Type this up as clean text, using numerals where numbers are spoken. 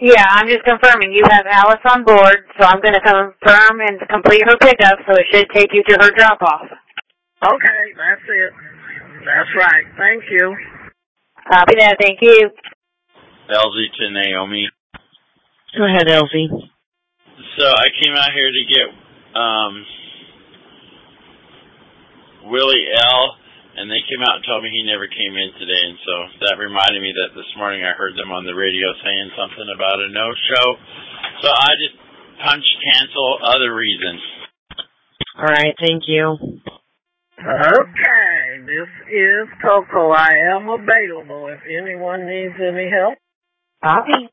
Yeah, I'm just confirming. You have Alice on board, so I'm going to confirm and complete her pickup, so it should take you to her drop-off. Okay, that's it. That's right. Thank you. Copy that. Thank you. Elsie to Naomi. Go ahead, Elsie. So I came out here to get Willie L., and they came out and told me he never came in today, and so that reminded me that this morning I heard them on the radio saying something about a no-show. So I just punched cancel, other reasons. All right, thank you. Okay, this is Coco. I am available if anyone needs any help. Copy.